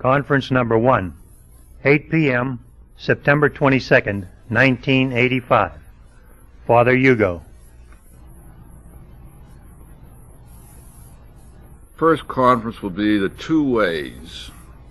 Conference number 1, 8 p.m., September 22nd, 1985. Father Hugo. First conference will be the two ways.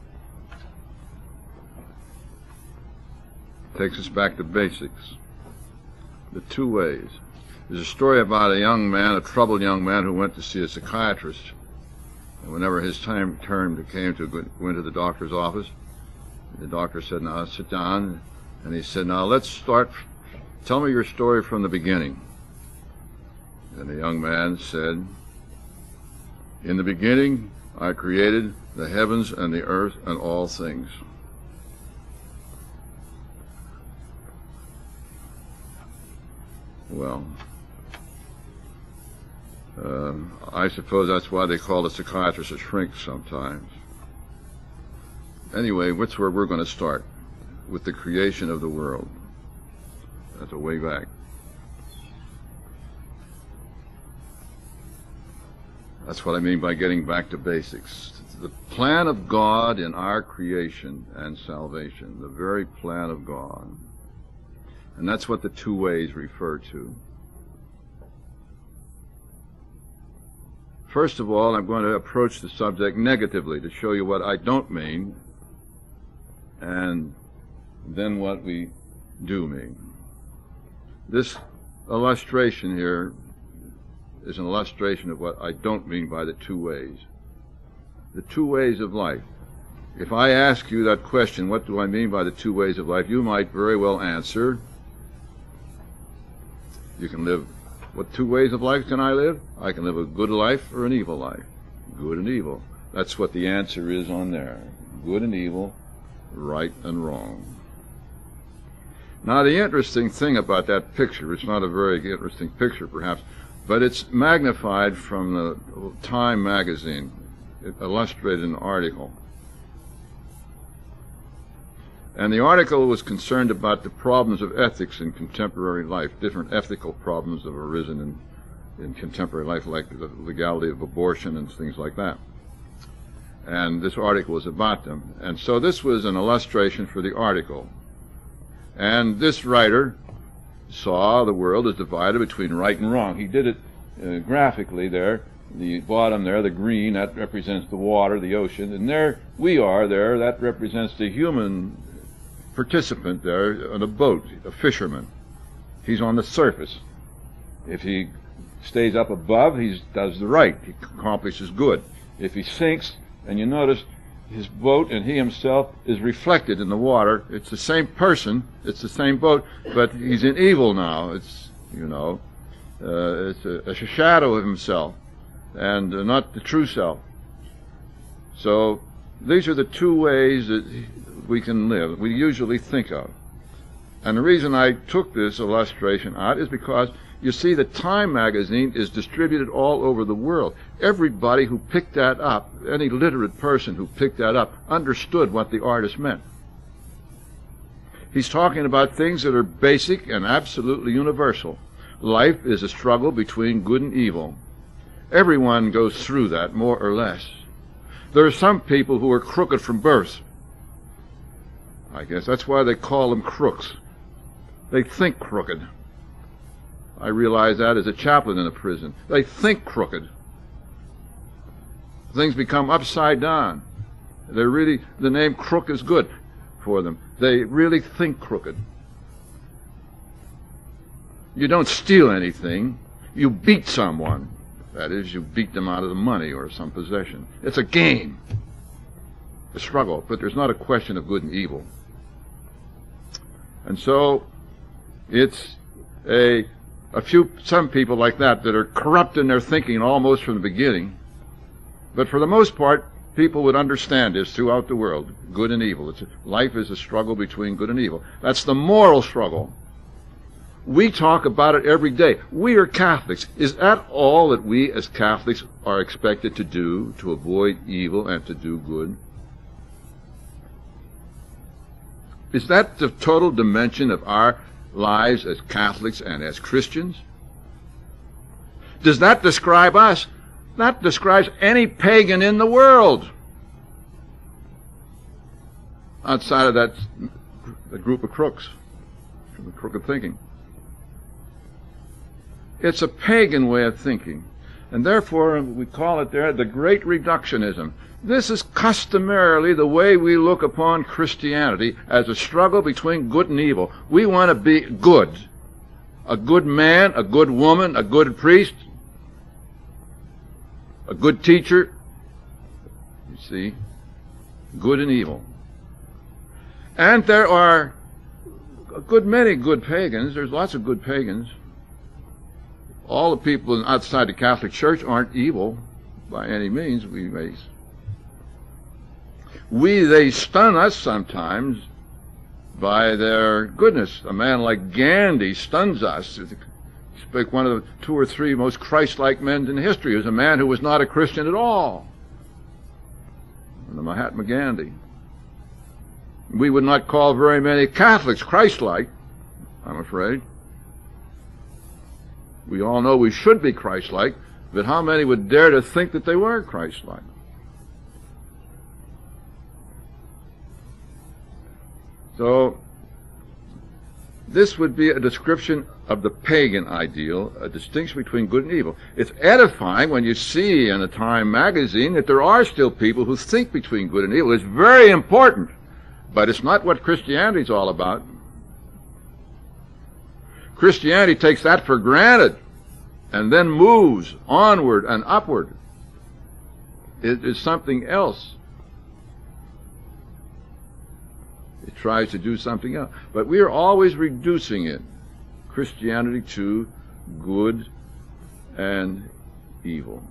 Takes us back to basics. The two ways. There's a story about a young man, a troubled young man, who went to see a psychiatrist. And whenever his turn came to go into the doctor's office, the doctor said, "Now sit down." And he said, "Now let's start. Tell me your story from the beginning." And the young man said, "In the beginning I created the heavens and the earth and all things." Well, I suppose that's why they call the psychiatrist a shrink sometimes. Anyway, that's where we're going to start, with the creation of the world. That's a way back. That's what I mean by getting back to basics. The plan of God in our creation and salvation, the very plan of God. And that's what the two ways refer to. First of all, I'm going to approach the subject negatively to show you what I don't mean, and then what we do mean. This illustration here is an illustration of what I don't mean by the two ways. The two ways of life. If I ask you that question, what do I mean by the two ways of life, you might very well answer, you can live. What two ways of life can I live? I can live a good life or an evil life. Good and evil. That's what the answer is on there. Good and evil, right and wrong. Now the interesting thing about that picture, it's not a very interesting picture perhaps, but it's magnified from the Time magazine. It illustrated an article. And the article was concerned about the problems of ethics in contemporary life. Different ethical problems have arisen in contemporary life, like the legality of abortion and things like that. And this article was about them. And so this was an illustration for the article. And this writer saw the world as divided between right and wrong. He did it graphically there. The bottom there, the green, that represents the water, the ocean. And there we are there, that represents the human participant there on a boat, a fisherman. He's on the surface. If he stays up above, he does the right. He accomplishes good. If he sinks, and you notice his boat and he himself is reflected in the water, it's the same person, it's the same boat, but he's in evil now. It's, you know, it's a shadow of himself, and not the true self. So these are the two ways that we can live, we usually think of. And the reason I took this illustration out is because, you see, the Time magazine is distributed all over the world. Everybody who picked that up, any literate person who picked that up, understood what the artist meant. He's talking about things that are basic and absolutely universal. Life is a struggle between good and evil. Everyone goes through that, more or less. There are some people who are crooked from birth. I guess that's why they call them crooks. They think crooked. I realize that as a chaplain in a prison. They think crooked. Things become upside down. They're really, the name crook is good for them. They really think crooked. You don't steal anything. You beat someone. That is, you beat them out of the money or some possession. It's a game, a struggle, but there's not a question of good and evil. And so it's some people like that are corrupt in their thinking almost from the beginning. But for the most part, people would understand this throughout the world, good and evil. Life is a struggle between good and evil. That's the moral struggle. We talk about it every day. We are Catholics. Is that all that we as Catholics are expected to do, to avoid evil and to do good? Is that the total dimension of our lives as Catholics and as Christians? Does that describe us? That describes any pagan in the world. outside of that group of crooks, from the crooked thinking. It's a pagan way of thinking, and therefore we call it there the Great Reductionism. This is customarily the way we look upon Christianity, as a struggle between good and evil. We want to be good. A good man, a good woman, a good priest, a good teacher. You see, good and evil. And there are a good many good pagans. There's lots of good pagans. All the people outside the Catholic Church aren't evil by any means. They stun us sometimes by their goodness. A man like Gandhi stuns us. He's one of the 2 or 3 most Christ-like men in history. He was a man who was not a Christian at all. And the Mahatma Gandhi. We would not call very many Catholics Christ-like, I'm afraid. We all know we should be Christ-like, but how many would dare to think that they were Christ-like? So, this would be a description of the pagan ideal, a distinction between good and evil. It's edifying when you see in a Time magazine that there are still people who think between good and evil. It's very important, but it's not what Christianity is all about. Christianity takes that for granted and then moves onward and upward. It is something else. It tries to do something else. But we are always reducing it, Christianity, to good and evil.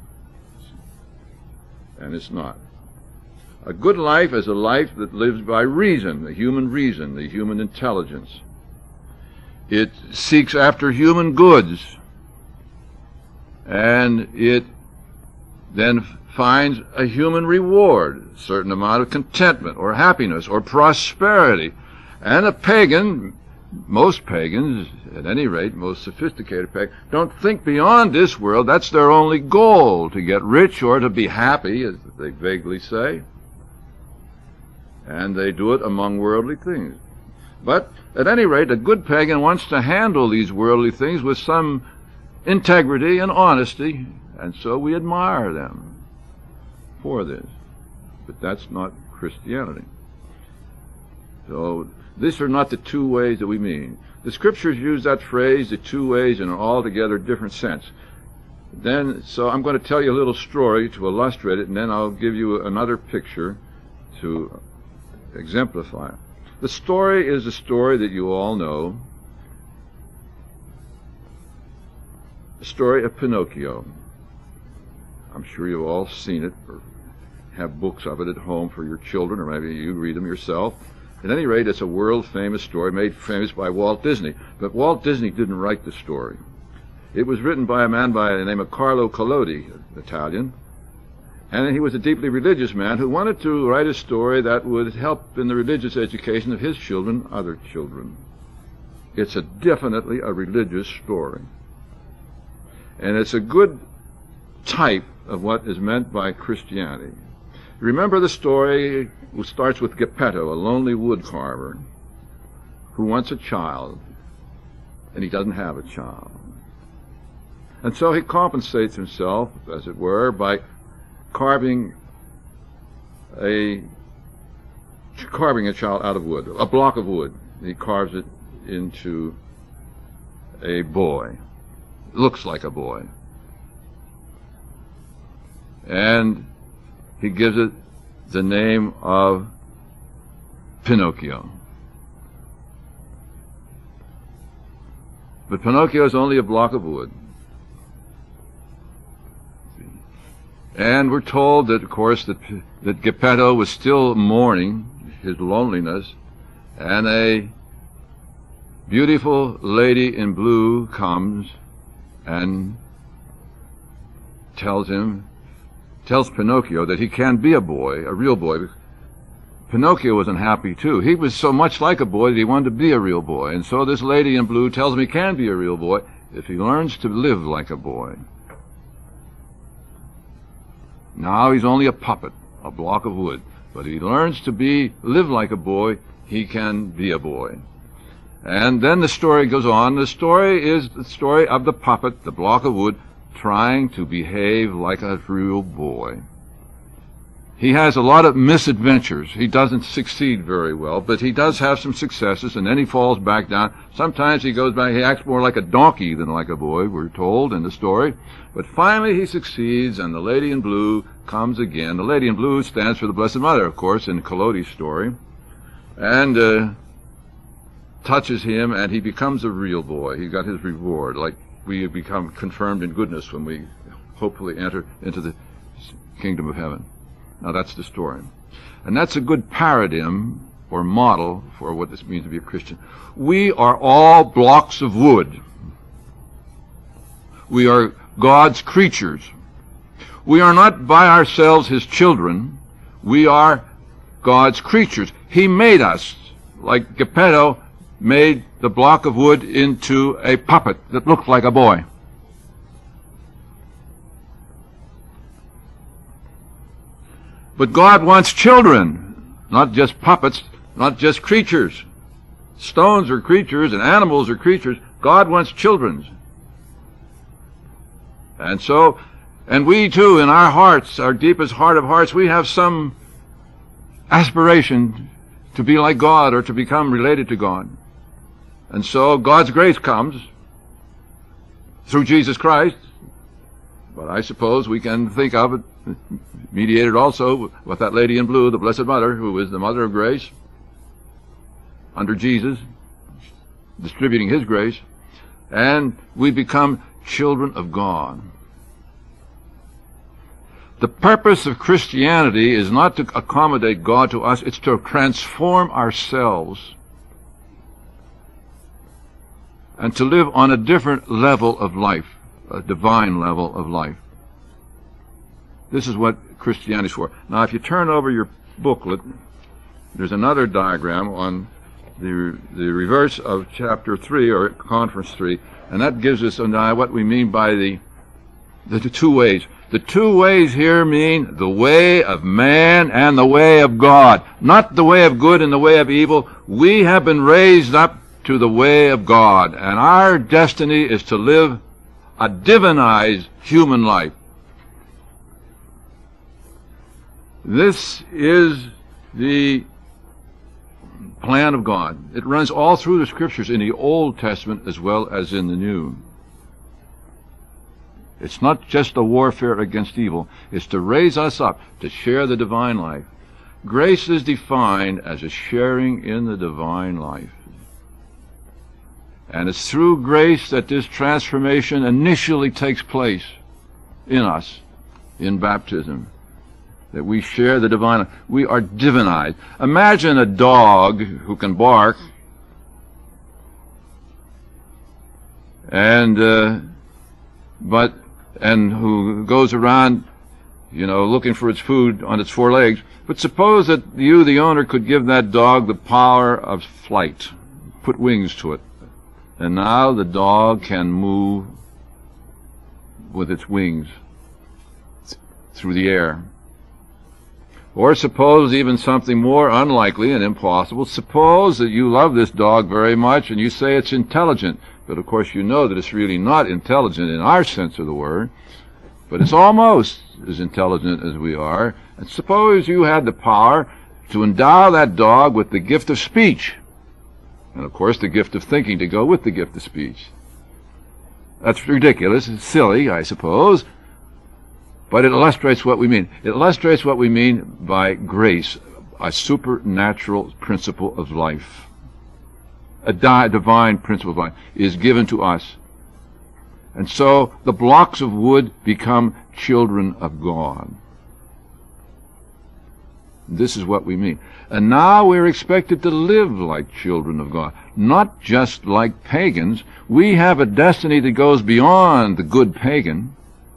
And it's not. A good life is a life that lives by reason, the human intelligence. It seeks after human goods, and it then finds a human reward, a certain amount of contentment or happiness or prosperity. And a pagan, most pagans, at any rate, most sophisticated pagans, don't think beyond this world. That's their only goal, to get rich or to be happy, as they vaguely say. And they do it among worldly things. But, at any rate, a good pagan wants to handle these worldly things with some integrity and honesty, and so we admire them for this. But that's not Christianity. So, these are not the 2 ways that we mean. The Scriptures use that phrase, the 2 ways, in an altogether different sense. So I'm going to tell you a little story to illustrate it, and then I'll give you another picture to exemplify it. The story is a story that you all know. The story of Pinocchio. I'm sure you've all seen it or have books of it at home for your children, or maybe you read them yourself. At any rate, it's a world-famous story made famous by Walt Disney. But Walt Disney didn't write the story. It was written by a man by the name of Carlo Collodi, Italian. And he was a deeply religious man who wanted to write a story that would help in the religious education of his children, other children. It's definitely a religious story. And it's a good type of what is meant by Christianity. Remember the story which starts with Geppetto, a lonely wood carver, who wants a child, and he doesn't have a child. And so he compensates himself, as it were, by carving a child out of wood, a block of wood. He carves it into a boy. It looks like a boy. And he gives it the name of Pinocchio. But Pinocchio is only a block of wood. And we're told that, of course, that Geppetto was still mourning his loneliness, and a beautiful lady in blue comes and tells Pinocchio that he can be a boy, a real boy. Pinocchio was unhappy too. He was so much like a boy that he wanted to be a real boy. And so this lady in blue tells him he can be a real boy if he learns to live like a boy. Now he's only a puppet, a block of wood. but he learns to live like a boy, he can be a boy. And then the story goes on. The story is the story of the puppet, the block of wood, trying to behave like a real boy. He has a lot of misadventures. He doesn't succeed very well, but he does have some successes, and then he falls back down. Sometimes he goes back, he acts more like a donkey than like a boy, we're told in the story. But finally he succeeds, and the lady in blue comes again. The lady in blue stands for the Blessed Mother, of course, in Collodi's story, and touches him, and he becomes a real boy. He got his reward, like we become confirmed in goodness when we hopefully enter into the kingdom of heaven. Now that's the story. And that's a good paradigm or model for what this means to be a Christian. We are all blocks of wood. We are God's creatures. We are not by ourselves His children. We are God's creatures. He made us, like Geppetto made the block of wood into a puppet that looked like a boy. But God wants children, not just puppets, not just creatures. Stones are creatures and animals are creatures. God wants children. And so, and we too, in our hearts, our deepest heart of hearts, we have some aspiration to be like God or to become related to God. And so God's grace comes through Jesus Christ. But I suppose we can think of it mediated also with that lady in blue, the Blessed Mother, who is the Mother of Grace, under Jesus, distributing His grace, and we become children of God. The purpose of Christianity is not to accommodate God to us, it's to transform ourselves and to live on a different level of life, a divine level of life. This is what Christianity is for. Now, if you turn over your booklet, there's another diagram on the reverse of chapter 3, or conference 3, and that gives us what we mean by the two ways. The two ways here mean the way of man and the way of God, not the way of good and the way of evil. We have been raised up to the way of God, and our destiny is to live a divinized human life. This is the plan of God. It runs all through the Scriptures in the Old Testament as well as in the New. It's not just a warfare against evil. It's to raise us up to share the divine life. Grace is defined as a sharing in the divine life. And it's through grace that this transformation initially takes place in us, in baptism, that we share the divine life. We are divinized. Imagine a dog who can bark and who goes around, looking for its food on its four legs. But suppose that you, the owner, could give that dog the power of flight, put wings to it. And now the dog can move with its wings through the air. Or suppose even something more unlikely and impossible. Suppose that you love this dog very much and you say it's intelligent. But of course you know that it's really not intelligent in our sense of the word. But it's almost as intelligent as we are. And suppose you had the power to endow that dog with the gift of speech. And of course the gift of thinking to go with the gift of speech. That's ridiculous. It's silly, I suppose. But it illustrates what we mean. It illustrates what we mean by grace, a supernatural principle of life. A divine principle of life is given to us. And so the blocks of wood become children of God. This is what we mean. And now we're expected to live like children of God, not just like pagans. We have a destiny that goes beyond the good pagan.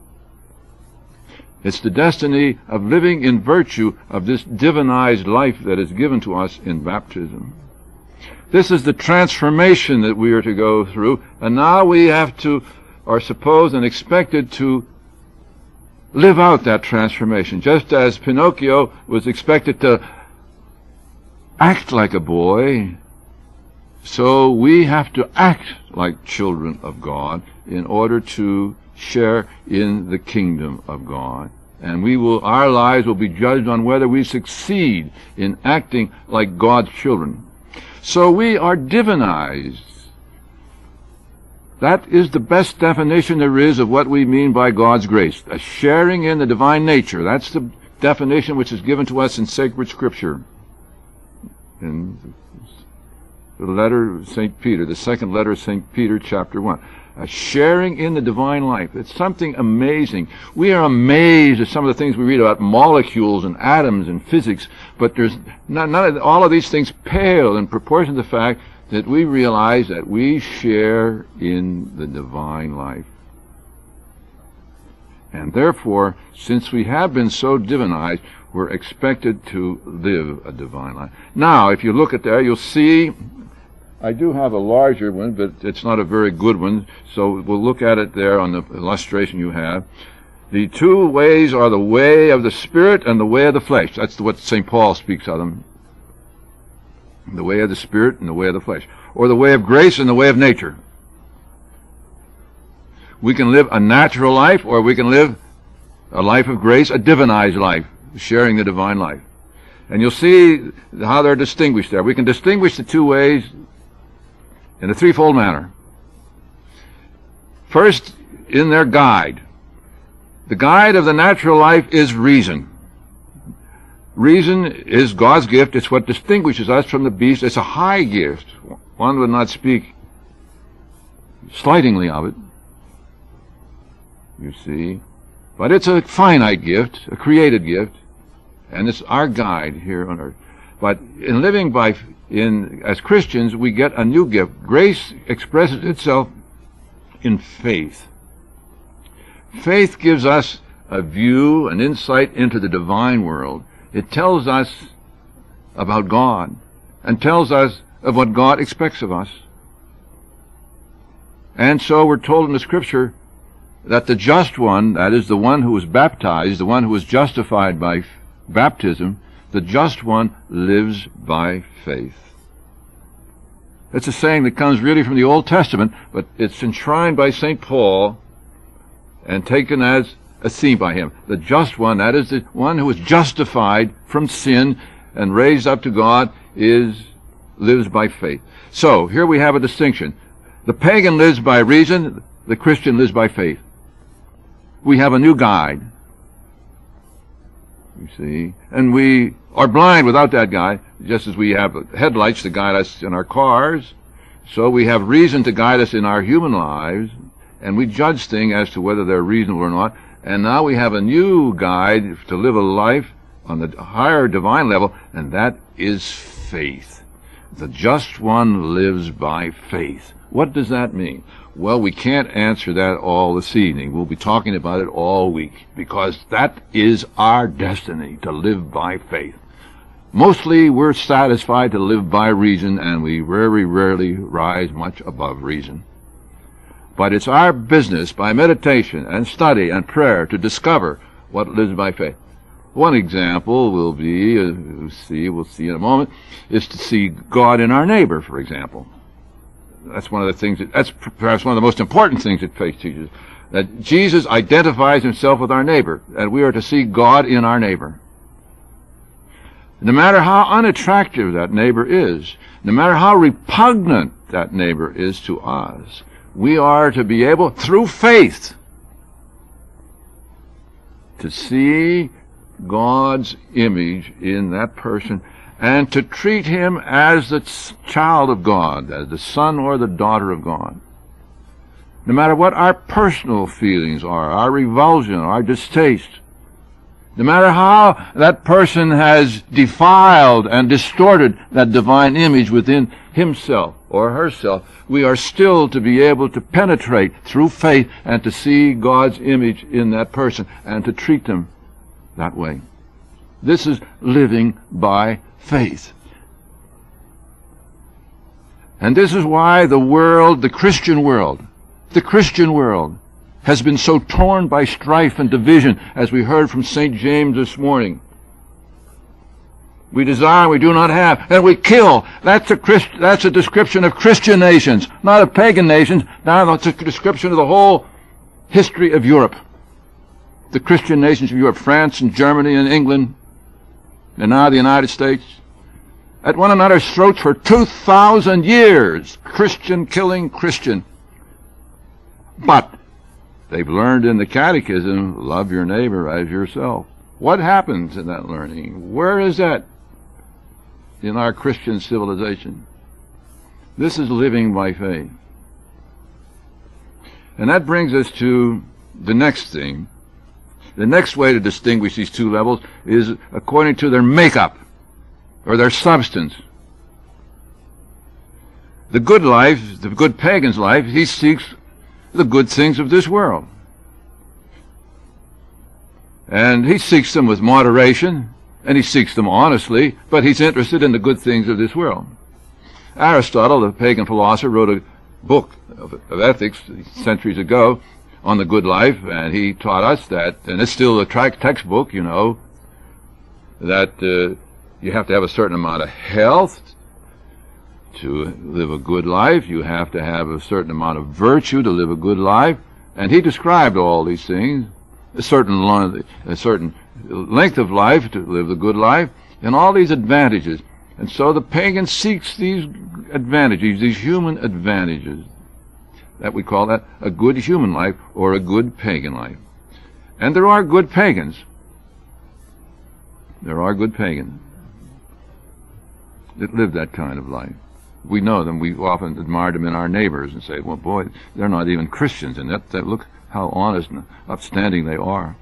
It's the destiny of living in virtue of this divinized life that is given to us in baptism. This is the transformation that we are to go through, and now we have to, are supposed and expected to live out that transformation. Just as Pinocchio was expected to act like a boy, so we have to act like children of God in order to share in the kingdom of God. And our lives will be judged on whether we succeed in acting like God's children. So we are divinized. That is the best definition there is of what we mean by God's grace. A sharing in the divine nature. That's the definition which is given to us in sacred Scripture. In the letter of St. Peter, the second letter of St. Peter, chapter 1. A sharing in the divine life. It's something amazing. We are amazed at some of the things we read about molecules and atoms and physics, but there's none of all of these things pale in proportion to the fact that we realize that we share in the divine life. And therefore, since we have been so divinized, we're expected to live a divine life. Now, if you look at there, you'll see, I do have a larger one, but it's not a very good one, so we'll look at it there on the illustration you have. The two ways are the way of the Spirit and the way of the flesh. That's what St. Paul speaks of them. The way of the Spirit and the way of the flesh. Or the way of grace and the way of nature. We can live a natural life, or we can live a life of grace, a divinized life, sharing the divine life. And you'll see how they're distinguished there. We can distinguish the two ways in a threefold manner. First, in their guide. The guide of the natural life is reason. Reason is God's gift. It's what distinguishes us from the beast. It's a high gift. One would not speak slightingly of it, you see. But it's a finite gift, a created gift, and it's our guide here on earth. But in living as Christians, we get a new gift. Grace expresses itself in faith. Faith gives us a view, an insight into the divine world. It tells us about God and tells us of what God expects of us. And so we're told in the Scripture that the just one, that is the one who was baptized, the one who was justified by baptism, the just one lives by faith. It's a saying that comes really from the Old Testament, but it's enshrined by St. Paul and taken as a theme by him. The just one, that is the one who is justified from sin and raised up to God, lives by faith. So, here we have a distinction. The pagan lives by reason, the Christian lives by faith. We have a new guide, you see, and we are blind without that guide, just as we have headlights to guide us in our cars. So we have reason to guide us in our human lives, and we judge things as to whether they're reasonable or not. And now we have a new guide to live a life on the higher divine level, and that is faith. The just one lives by faith. What does that mean? Well, we can't answer that all this evening. We'll be talking about it all week, because that is our destiny, to live by faith. Mostly we're satisfied to live by reason, and we very rarely rise much above reason. But it's our business, by meditation and study and prayer, to discover what lives by faith. One example will be, we'll see in a moment, is to see God in our neighbor, for example. That's one of the things that's perhaps one of the most important things that faith teaches. That Jesus identifies himself with our neighbor, and we are to see God in our neighbor. No matter how unattractive that neighbor is, no matter how repugnant that neighbor is to us, we are to be able, through faith, to see God's image in that person and to treat him as the child of God, as the son or the daughter of God. No matter what our personal feelings are, our revulsion, our distaste, no matter how that person has defiled and distorted that divine image within himself or herself, we are still to be able to penetrate through faith and to see God's image in that person and to treat them that way. This is living by faith. And this is why the Christian world, has been so torn by strife and division, as we heard from St. James this morning. We desire, we do not have, and we kill. That's a description of Christian nations, not of pagan nations. Now that's a description of the whole history of Europe. The Christian nations of Europe, France and Germany and England, and now the United States, at one another's throats for 2,000 years. Christian killing Christian. But they've learned in the Catechism, love your neighbor as yourself. What happens in that learning? Where is that in our Christian civilization? This is living by faith. And that brings us to the next thing. The next way to distinguish these two levels is according to their makeup, or their substance. The good life, the good pagan's life, he seeks the good things of this world. And he seeks them with moderation, and he seeks them honestly, but he's interested in the good things of this world. Aristotle, the pagan philosopher, wrote a book of ethics centuries ago on the good life, and he taught us that, and it's still a textbook, you know, that you have to have a certain amount of health to live a good life. You have to have a certain amount of virtue to live a good life. And he described all these things, a certain length of life to live a good life, and all these advantages. And so the pagan seeks these advantages, these human advantages. That we call that a good human life or a good pagan life. And there are good pagans. There are good pagans that live that kind of life. We know them. We often admire them in our neighbors and say, well, boy, they're not even Christians, and that look how honest and upstanding they are.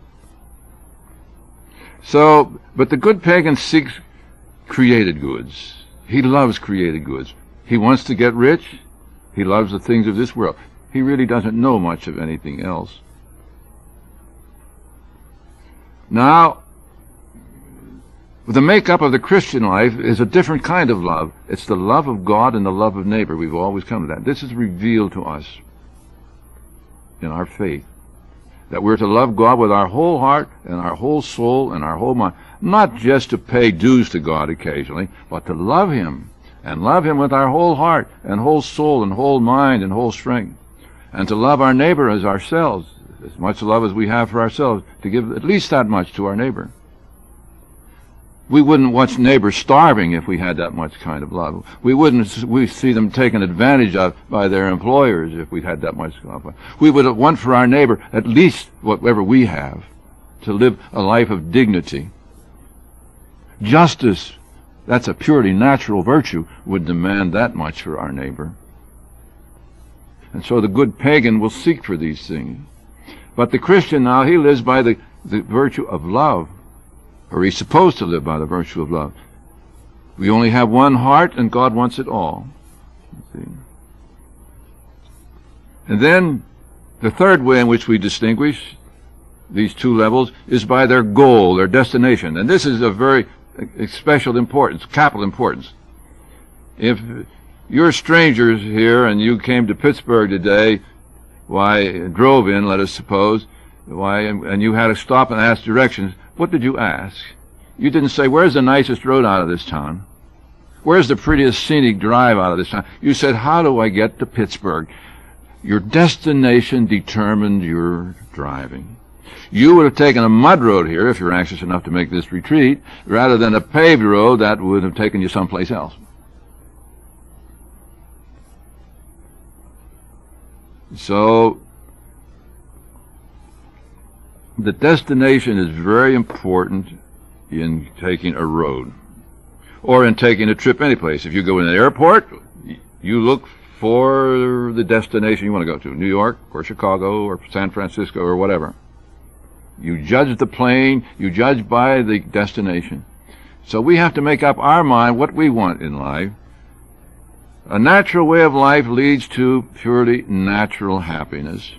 So, but the good pagan seeks created goods. He loves created goods. He wants to get rich. He loves the things of this world. He really doesn't know much of anything else. Now, the makeup of the Christian life is a different kind of love. It's the love of God and the love of neighbor. We've always come to that. This is revealed to us in our faith, that we're to love God with our whole heart and our whole soul and our whole mind, not just to pay dues to God occasionally, but to love Him, and love Him with our whole heart and whole soul and whole mind and whole strength, and to love our neighbor as ourselves, as much love as we have for ourselves, to give at least that much to our neighbor. We wouldn't watch neighbors starving if we had that much kind of love. We see them taken advantage of by their employers if we had that much love. We would want for our neighbor at least whatever we have, to live a life of dignity. Justice, that's a purely natural virtue, would demand that much for our neighbor. And so the good pagan will seek for these things. But the Christian now, he lives by the virtue of love, or he's supposed to live by the virtue of love. We only have one heart, and God wants it all. See? And then the third way in which we distinguish these two levels is by their goal, their destination. And this is of very special importance, capital importance. If you're strangers here and you came to Pittsburgh today, drove in, let us suppose, and you had to stop and ask directions, what did you ask? You didn't say, where's the nicest road out of this town? Where's the prettiest scenic drive out of this town? You said, how do I get to Pittsburgh? Your destination determined your driving. You would have taken a mud road here if you're anxious enough to make this retreat, rather than a paved road that would have taken you someplace else. So, the destination is very important in taking a road, or in taking a trip anyplace. If you go in an airport, you look for the destination you want to go to, New York, or Chicago, or San Francisco, or whatever. You judge the plane, you judge by the destination. So we have to make up our mind what we want in life. A natural way of life leads to purely natural happiness.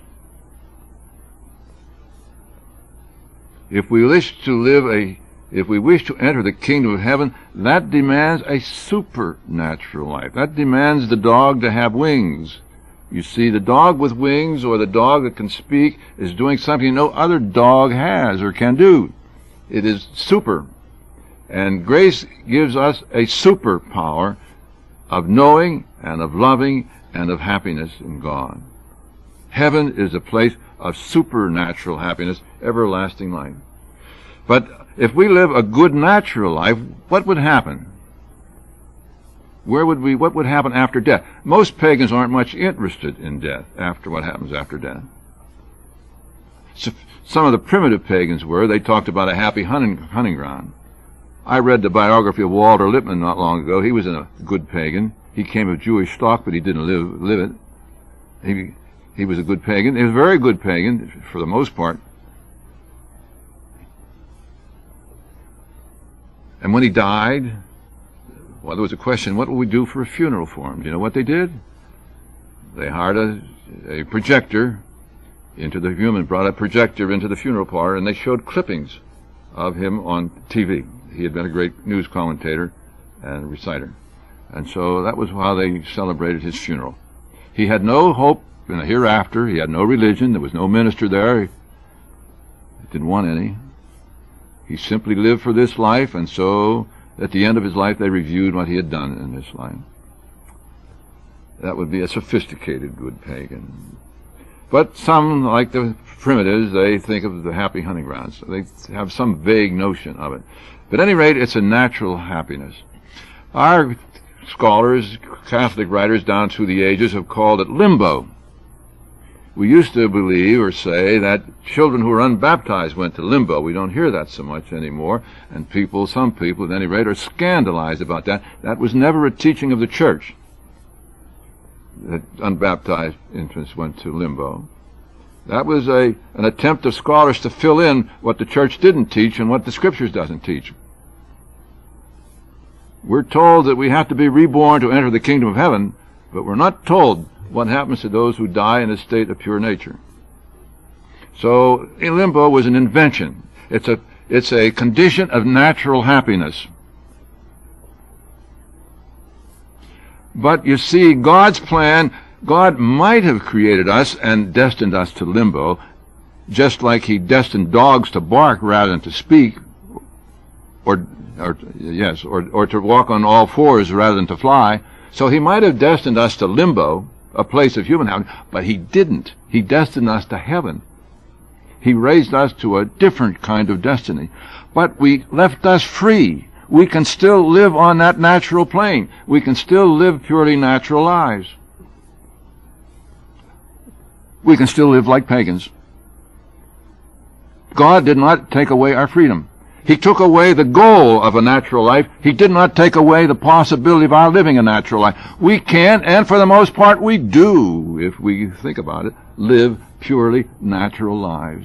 If we wish to enter the kingdom of heaven, that demands a supernatural life. That demands the dog to have wings, You see, the dog with wings or the dog that can speak is doing something no other dog has or can do. It is super. And grace gives us a superpower of knowing and of loving and of happiness in God. Heaven is a place of supernatural happiness, everlasting life. But if we live a good natural life, what would happen? What would happen after death? Most pagans aren't much interested in death, after what happens after death. So some of the primitive pagans were. They talked about a happy hunting ground. I read the biography of Walter Lippmann not long ago. He was a good pagan. He came of Jewish stock, but he didn't live it. He was a good pagan. He was a very good pagan, for the most part. And when he died, well, there was a question, what will we do for a funeral for him? Do you know what they did? They hired a projector into the human, brought a projector into the funeral parlor, and they showed clippings of him on TV. He had been a great news commentator and reciter. And so that was how they celebrated his funeral. He had no hope in a hereafter. He had no religion. There was no minister there. He didn't want any. He simply lived for this life, and so at the end of his life they reviewed what he had done in this life. That would be a sophisticated good pagan. But some, like the primitives, they think of the happy hunting grounds. They have some vague notion of it. But at any rate, it's a natural happiness. Our scholars, Catholic writers down through the ages, have called it limbo. We used to believe or say that children who were unbaptized went to limbo. We don't hear that so much anymore, and some people at any rate, are scandalized about that. That was never a teaching of the church, that unbaptized infants went to limbo. That was an attempt of scholars to fill in what the church didn't teach and what the Scriptures doesn't teach. We're told that we have to be reborn to enter the kingdom of heaven, but we're not told what happens to those who die in a state of pure nature. So, limbo was an invention. It's a condition of natural happiness. But you see, God's plan, God might have created us and destined us to limbo, just like he destined dogs to bark rather than to speak, or to walk on all fours rather than to fly. So he might have destined us to limbo, a place of human happiness, but he didn't. He destined us to heaven. He raised us to a different kind of destiny. But we left us free. We can still live on that natural plane. We can still live purely natural lives. We can still live like pagans. God did not take away our freedom. He took away the goal of a natural life. He did not take away the possibility of our living a natural life. We can, and for the most part we do, if we think about it, live purely natural lives.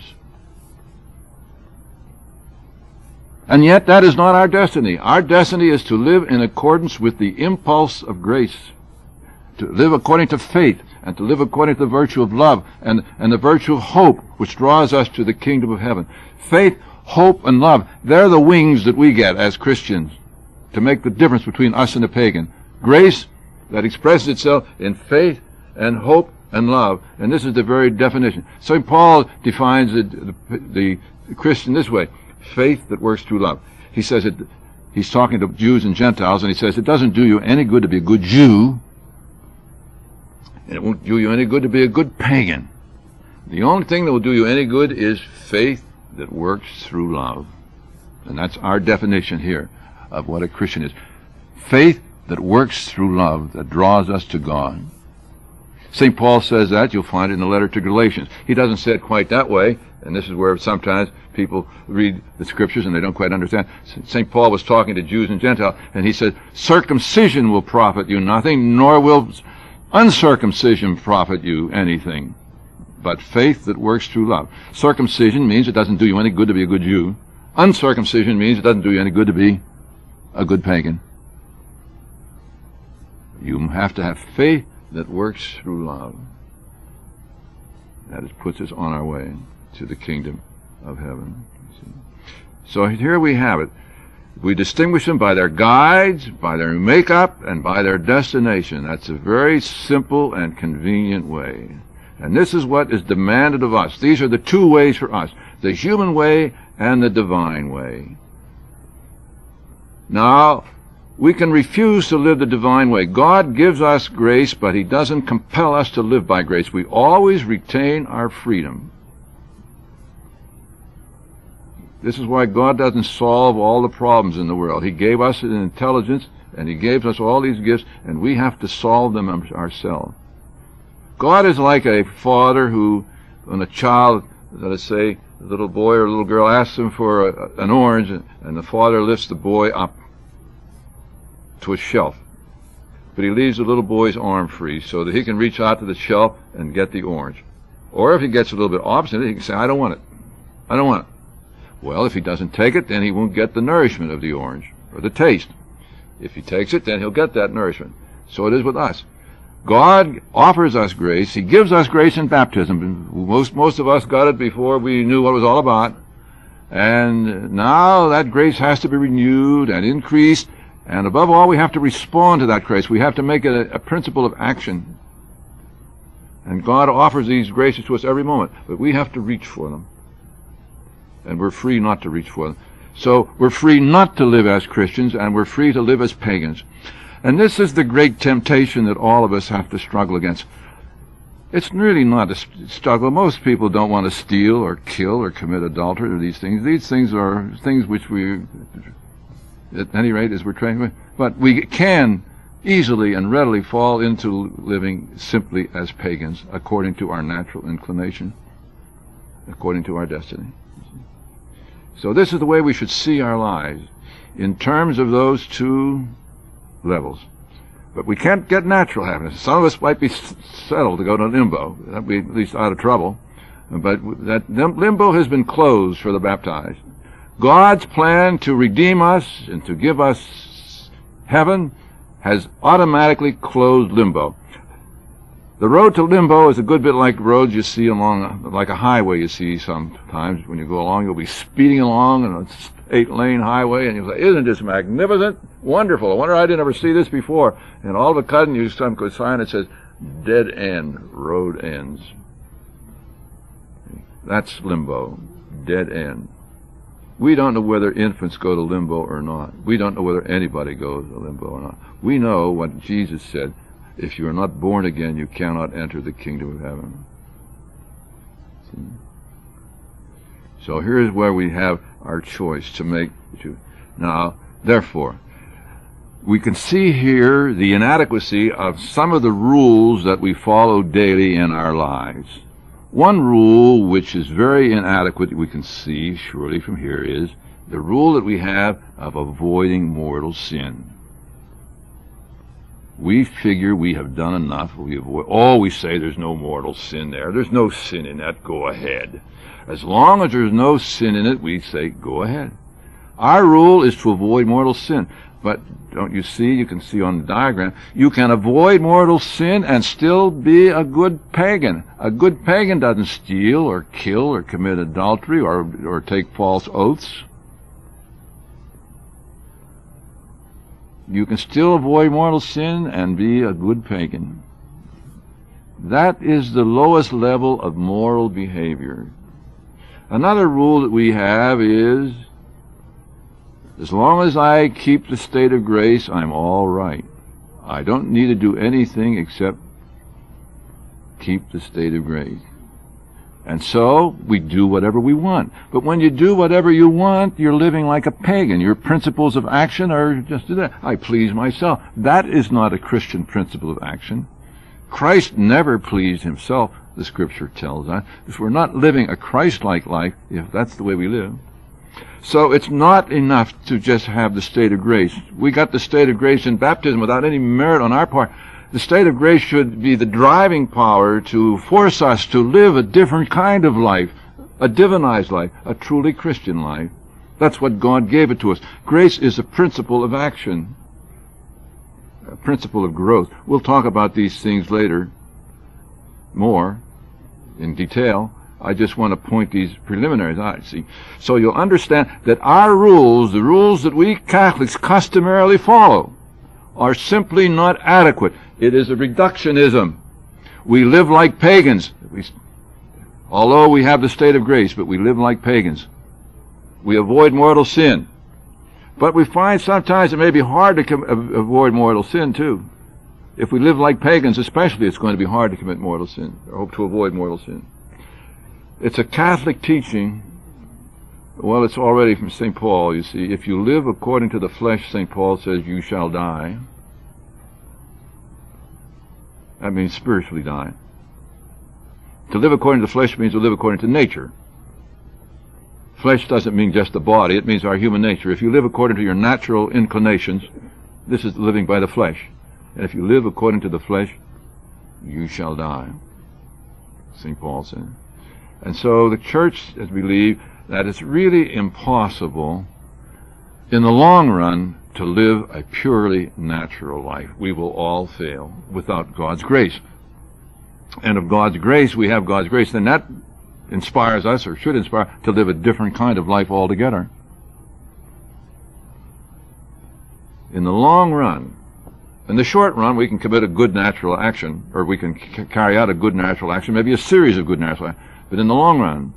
And yet that is not our destiny. Our destiny is to live in accordance with the impulse of grace, to live according to faith, and to live according to the virtue of love and the virtue of hope, which draws us to the kingdom of heaven. Faith, hope, and love, they're the wings that we get as Christians to make the difference between us and the pagan. Grace that expresses itself in faith and hope and love, and this is the very definition. St. Paul defines the Christian this way: faith that works through love. He says he's talking to Jews and Gentiles, and he says it doesn't do you any good to be a good Jew, and it won't do you any good to be a good pagan. The only thing that will do you any good is faith that works through love. And that's our definition here of what a Christian is. Faith that works through love, that draws us to God. St. Paul says that. You'll find it in the letter to Galatians. He doesn't say it quite that way, and this is where sometimes people read the Scriptures and they don't quite understand. St. Paul was talking to Jews and Gentiles, and he said, circumcision will profit you nothing, nor will uncircumcision profit you anything, but faith that works through love. Circumcision means it doesn't do you any good to be a good Jew. Uncircumcision means it doesn't do you any good to be a good pagan. You have to have faith that works through love. That puts us on our way to the kingdom of heaven. So here we have it. We distinguish them by their guides, by their makeup, and by their destination. That's a very simple and convenient way. And this is what is demanded of us. These are the two ways for us, the human way and the divine way. Now, we can refuse to live the divine way. God gives us grace, but He doesn't compel us to live by grace. We always retain our freedom. This is why God doesn't solve all the problems in the world. He gave us an intelligence, and He gave us all these gifts, and we have to solve them ourselves. God is like a father who, when a child, let us say, a little boy or a little girl asks him for an orange, and the father lifts the boy up to a shelf. But he leaves the little boy's arm free so that he can reach out to the shelf and get the orange. Or if he gets a little bit obstinate, he can say, I don't want it. I don't want it. Well, if he doesn't take it, then he won't get the nourishment of the orange, or the taste. If he takes it, then he'll get that nourishment. So it is with us. God offers us grace. He gives us grace in baptism. Most of us got it before we knew what it was all about. And now that grace has to be renewed and increased. And above all, we have to respond to that grace. We have to make it a principle of action. And God offers these graces to us every moment, but we have to reach for them. And we're free not to reach for them. So we're free not to live as Christians, and we're free to live as pagans. And this is the great temptation that all of us have to struggle against. It's really not a struggle. Most people don't want to steal or kill or commit adultery or these things. These things are things which we, at any rate, as we're trained with. But we can easily and readily fall into living simply as pagans according to our natural inclination, according to our destiny. So this is the way we should see our lives, in terms of those two levels. But we can't get natural happiness. Some of us might be settled to go to limbo. That'd be at least out of trouble. But that limbo has been closed for the baptized. God's plan to redeem us and to give us heaven has automatically closed limbo. The road to limbo is a good bit like roads you see along, like a highway you see sometimes. When you go along, you'll be speeding along on an 8-lane highway, and you'll say, isn't this magnificent? Wonderful. I wonder I didn't ever see this before. And all of a sudden, you see some good sign that says, dead end, road ends. That's limbo, dead end. We don't know whether infants go to limbo or not. We don't know whether anybody goes to limbo or not. We know what Jesus said. If you are not born again, you cannot enter the kingdom of heaven. See? So here's where we have our choice to make. Now, therefore, we can see here the inadequacy of some of the rules that we follow daily in our lives. One rule which is very inadequate, we can see surely from here, is the rule that we have of avoiding mortal sin. We figure we have done enough. We always say there's no mortal sin there. There's no sin in that. Go ahead. As long as there's no sin in it, we say, go ahead. Our rule is to avoid mortal sin. But don't you see, you can see on the diagram, you can avoid mortal sin and still be a good pagan. A good pagan doesn't steal or kill or commit adultery or take false oaths. You can still avoid mortal sin and be a good pagan. That is the lowest level of moral behavior. Another rule that we have is, as long as I keep the state of grace, I'm all right. I don't need to do anything except keep the state of grace. And so we do whatever we want. But when you do whatever you want, you're living like a pagan. Your principles of action are just that. I please myself. That is not a Christian principle of action. Christ never pleased himself, the Scripture tells us. If we're not living a Christ-like life, if that's the way we live. So it's not enough to just have the state of grace. We got the state of grace in baptism without any merit on our part. The state of grace should be the driving power to force us to live a different kind of life, a divinized life, a truly Christian life. That's what God gave it to us. Grace is a principle of action, a principle of growth. We'll talk about these things later, more in detail. I just want to point these preliminaries out, see. So you'll understand that our rules, the rules that we Catholics customarily follow, are simply not adequate. It is a reductionism. We live like pagans. Although we have the state of grace, but we live like pagans. We avoid mortal sin. But we find sometimes it may be hard to avoid mortal sin, too. If we live like pagans especially, it's going to be hard to commit mortal sin, or hope to avoid mortal sin. It's a Catholic teaching. Well, it's already from St. Paul, you see. If you live according to the flesh, St. Paul says, you shall die. That means spiritually die. To live according to the flesh means to live according to nature. Flesh doesn't mean just the body, it means our human nature. If you live according to your natural inclinations, this is living by the flesh. And if you live according to the flesh, you shall die, St. Paul said. And so the Church has believed that it's really impossible in the long run to live a purely natural life. We will all fail without God's grace. And of God's grace, we have God's grace, then that inspires us, or should inspire, to live a different kind of life altogether. In the long run, in the short run, we can commit a good natural action, or we can carry out a good natural action, maybe a series of good natural actions. But in the long run,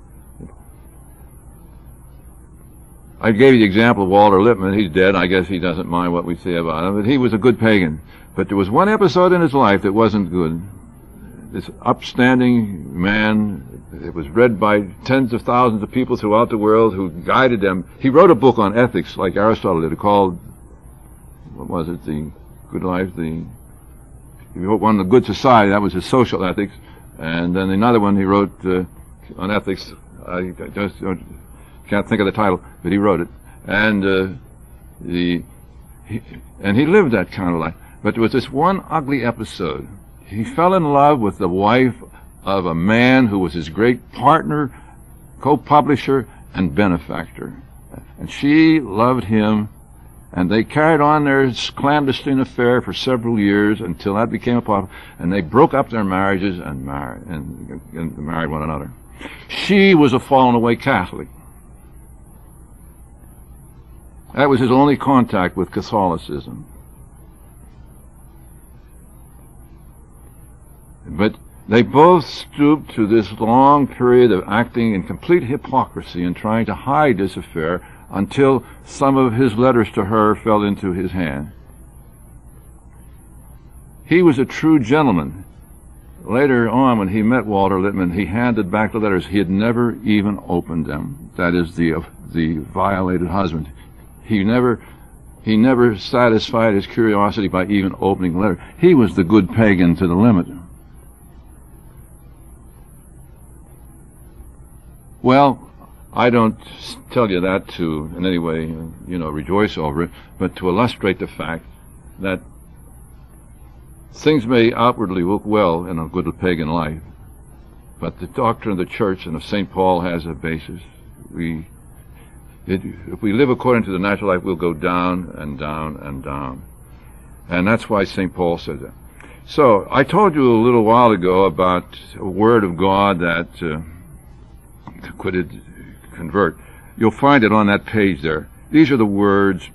I gave you the example of Walter Lippmann. He's dead. I guess he doesn't mind what we say about him. But he was a good pagan. But there was one episode in his life that wasn't good. This upstanding man, it was read by tens of thousands of people throughout the world who guided them. He wrote a book on ethics like Aristotle did, called, what was it, The Good Life, he wrote one on the Good Society, that was his social ethics. And then another one he wrote on ethics. I just can't think of the title, but he wrote it. And he lived that kind of life. But there was this one ugly episode. He fell in love with the wife of a man who was his great partner, co-publisher, and benefactor. And she loved him, and they carried on their clandestine affair for several years until that became a problem, and they broke up their marriages and married one another. She was a fallen away Catholic. That was his only contact with Catholicism. But they both stooped to this long period of acting in complete hypocrisy and trying to hide this affair until some of his letters to her fell into his hand. He was a true gentleman. Later on, when he met Walter Lippmann, he handed back the letters. He had never even opened them. That is, the violated husband. He never satisfied his curiosity by even opening the letter. He was the good pagan to the limit. Well, I don't tell you that to, in any way, rejoice over it, but to illustrate the fact that things may outwardly look well in a good pagan life, but the doctrine of the Church and of St. Paul has a basis. If we live according to the natural life, we'll go down and down and down. And that's why St. Paul says that. So, I told you a little while ago about a word of God that could it convert. You'll find it on that page there. These are the words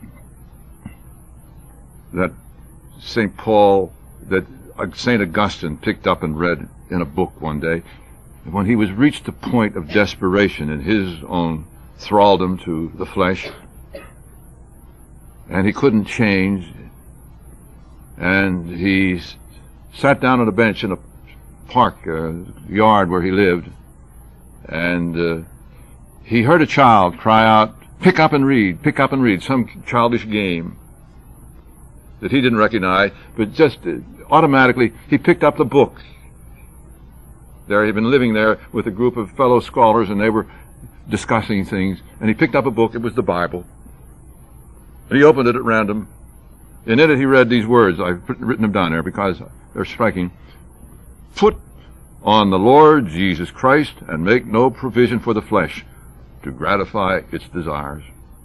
that St. Augustine picked up and read in a book one day when he was reached the point of desperation in his own thraldom to the flesh, and he couldn't change, and he sat down on a bench in a park, yard where he lived, and he heard a child cry out, pick up and read, some childish game that he didn't recognize, but just automatically he picked up the book. There, he'd been living there with a group of fellow scholars, and they were discussing things, and he picked up a book. It was the Bible. And he opened it at random, and in it he read these words. I've written them down there because they're striking. Put on the Lord Jesus Christ and make no provision for the flesh to gratify its desires.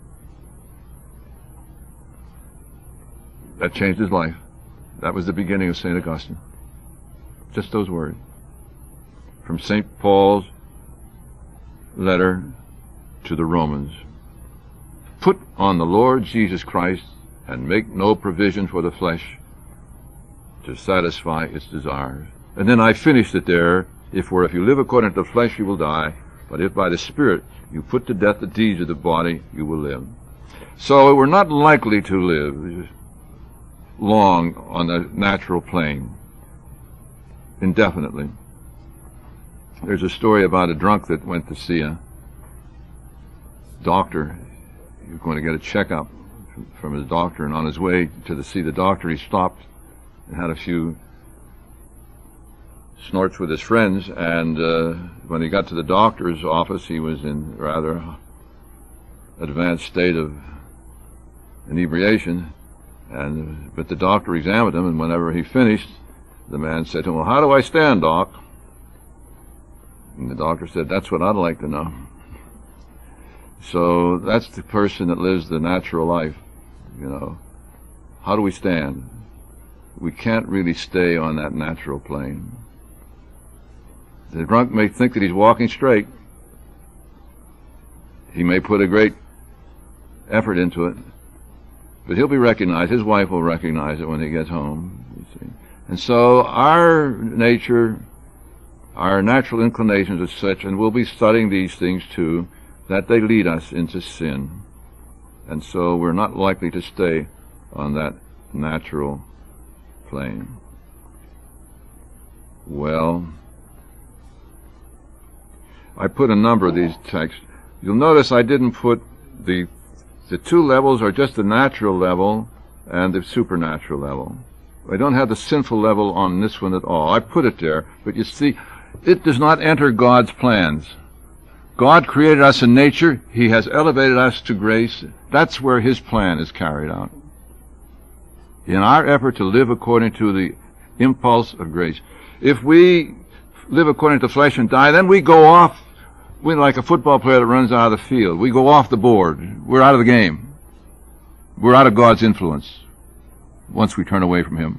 That changed his life. That was the beginning of St. Augustine. Just those words. From St. Paul's letter to the Romans. Put on the Lord Jesus Christ and make no provision for the flesh to satisfy its desires. And then I finished it there. If you live according to the flesh, you will die. But if by the Spirit you put to death the deeds of the body, you will live. So we're not likely to live long on the natural plane, indefinitely. There's a story about a drunk that went to see a doctor. He was going to get a checkup from his doctor, and on his way to see the doctor, he stopped and had a few snorts with his friends, and when he got to the doctor's office, he was in rather advanced state of inebriation, but the doctor examined him, and whenever he finished, the man said to him, "Well, how do I stand, Doc?" And the doctor said, "That's what I'd like to know." So that's the person that lives the natural life, you know. How do we stand? We can't really stay on that natural plane. The drunk may think that he's walking straight. He may put a great effort into it, but he'll be recognized. His wife will recognize it when he gets home, you see. And so our nature, our natural inclinations are such, and we'll be studying these things too, that they lead us into sin. And so we're not likely to stay on that natural plane. Well, I put a number of these texts. You'll notice I didn't put the two levels are just the natural level and the supernatural level. I don't have the sinful level on this one at all. I put it there, but you see, it does not enter God's plans. God created us in nature. He has elevated us to grace. That's where His plan is carried out. In our effort to live according to the impulse of grace. If we live according to flesh and die, then we go off. We're like a football player that runs out of the field. We go off the board. We're out of the game. We're out of God's influence once we turn away from Him.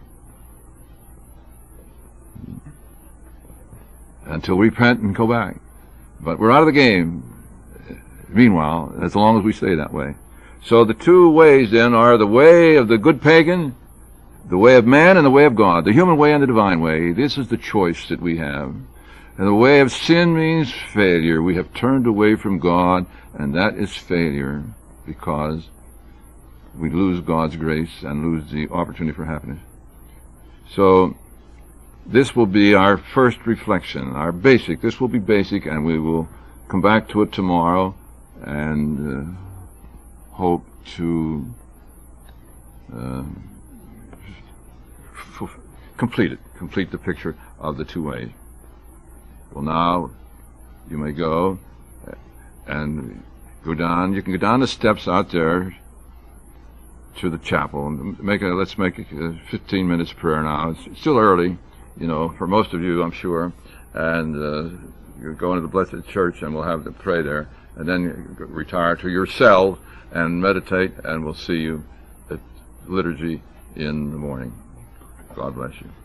Until we repent and go back. But we're out of the game, meanwhile, as long as we stay that way. So the two ways, then, are the way of the good pagan, the way of man, and the way of God, the human way and the divine way. This is the choice that we have. And the way of sin means failure. We have turned away from God, and that is failure, because we lose God's grace and lose the opportunity for happiness. So this will be our first reflection, our basic. This will be basic, and we will come back to it tomorrow and hope to complete the picture of the two ways. Well, now you may go and go down. You can go down the steps out there to the chapel and let's make it 15 minutes prayer now. It's still early, you know, for most of you, I'm sure, and you're going to the Blessed Church, and we'll have to pray there, and then retire to your cell and meditate, and we'll see you at liturgy in the morning. God bless you.